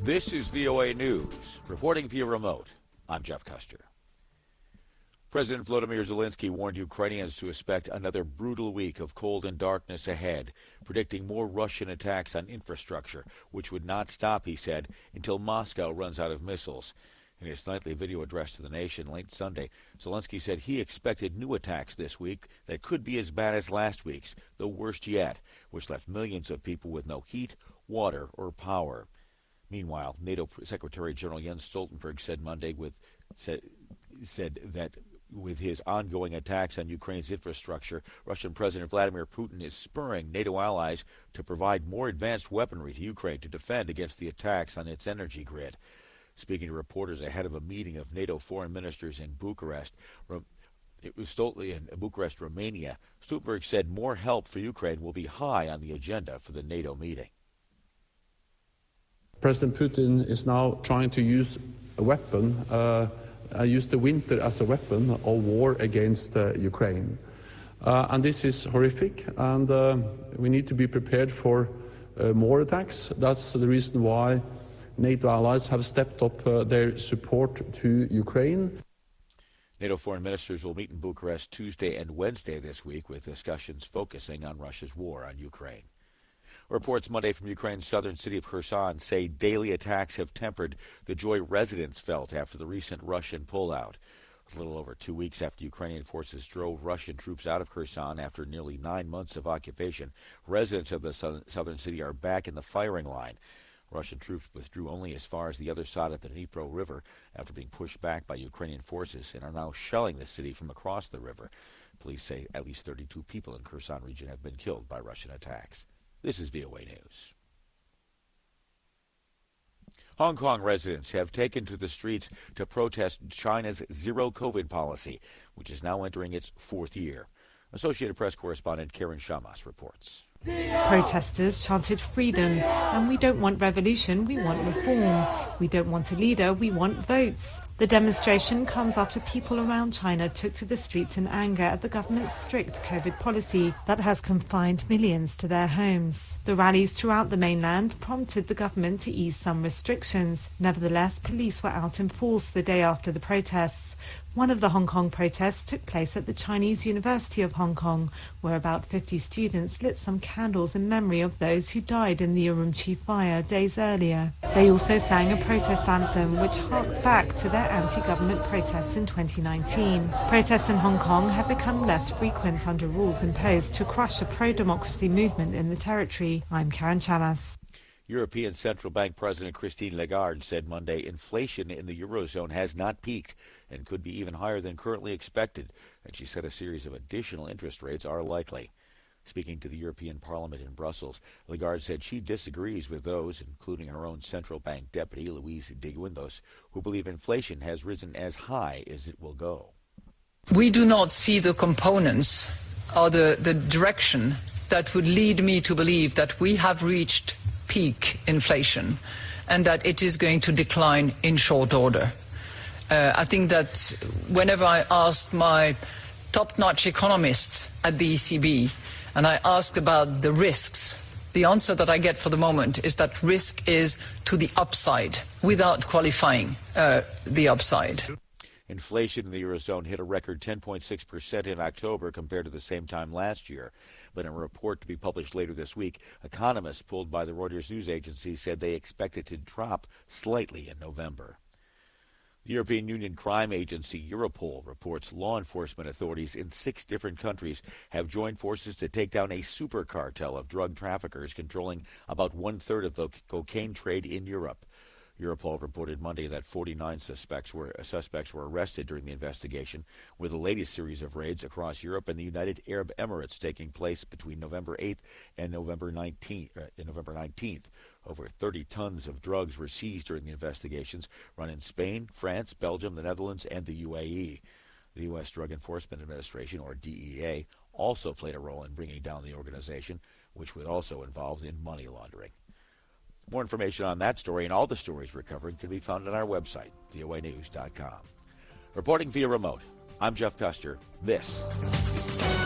This is VOA News. Reporting via remote, I'm Jeff Custer. President Volodymyr Zelensky warned Ukrainians to expect another brutal week of cold and darkness ahead, predicting more Russian attacks on infrastructure, which would not stop, he said, until Moscow runs out of missiles. In his nightly video address to the nation late Sunday, Zelensky said he expected new attacks this week that could be as bad as last week's, the worst yet, which left millions of people with no heat, water, or power. Meanwhile, NATO Secretary General Jens Stoltenberg said Monday said that with his ongoing attacks on Ukraine's infrastructure, Russian President Vladimir Putin is spurring NATO allies to provide more advanced weaponry to Ukraine to defend against the attacks on its energy grid. Speaking to reporters ahead of a meeting of NATO foreign ministers in Bucharest, Romania, Stoltenberg said more help for Ukraine will be high on the agenda for the NATO meeting. President Putin is now trying to use a weapon, use the winter as a weapon of war against Ukraine. And this is horrific, and we need to be prepared for more attacks. That's the reason why NATO allies have stepped up their support to Ukraine. NATO foreign ministers will meet in Bucharest Tuesday and Wednesday this week with discussions focusing on Russia's war on Ukraine. Reports Monday from Ukraine's southern city of Kherson say daily attacks have tempered the joy residents felt after the recent Russian pullout. A little over 2 weeks after Ukrainian forces drove Russian troops out of Kherson after nearly 9 months of occupation, residents of the southern city are back in the firing line. Russian troops withdrew only as far as the other side of the Dnipro River after being pushed back by Ukrainian forces and are now shelling the city from across the river. Police say at least 32 people in Kherson region have been killed by Russian attacks. This is VOA News. Hong Kong residents have taken to the streets to protest China's zero-COVID policy, which is now entering its 4th year. Associated Press correspondent Karen Shamas reports. Protesters chanted freedom, and we don't want revolution, we want reform. We don't want a leader, we want votes. The demonstration comes after people around China took to the streets in anger at the government's strict COVID policy that has confined millions to their homes. The rallies throughout the mainland prompted the government to ease some restrictions. Nevertheless, police were out in force the day after the protests. One of the Hong Kong protests took place at the Chinese University of Hong Kong, where about 50 students lit some candles in memory of those who died in the Urumqi fire days earlier. They also sang a protest anthem which harked back to their anti-government protests in 2019. Protests in Hong Kong have become less frequent under rules imposed to crush a pro-democracy movement in the territory. I'm Karen Chamas. European Central Bank President Christine Lagarde said Monday inflation in the Eurozone has not peaked and could be even higher than currently expected, and she said a series of additional interest rates are likely. Speaking to the European Parliament in Brussels, Lagarde said she disagrees with those, including her own central bank deputy, Luis de Guindos, who believe inflation has risen as high as it will go. We do not see the components or the direction that would lead me to believe that we have reached peak inflation and that it is going to decline in short order. I think that whenever I ask my top-notch economists at the ECB and I ask about the risks, the answer that I get for the moment is that risk is to the upside without qualifying the upside. Inflation in the Eurozone hit a record 10.6% in October compared to the same time last year. But in a report to be published later this week, economists pulled by the Reuters news agency said they expect it to drop slightly in November. The European Union crime agency Europol reports law enforcement authorities in 6 different countries have joined forces to take down a super cartel of drug traffickers controlling about 1/3 of the cocaine trade in Europe. Europol reported Monday that 49 suspects were arrested during the investigation, with the latest series of raids across Europe and the United Arab Emirates taking place between November 8th and November 19th. Over 30 tons of drugs were seized during the investigations run in Spain, France, Belgium, the Netherlands, and the UAE. The U.S. Drug Enforcement Administration, or DEA, also played a role in bringing down the organization, which was also involved in money laundering. More information on that story and all the stories we're covering can be found on our website, voanews.com. Reporting via remote, I'm Jeff Custer. This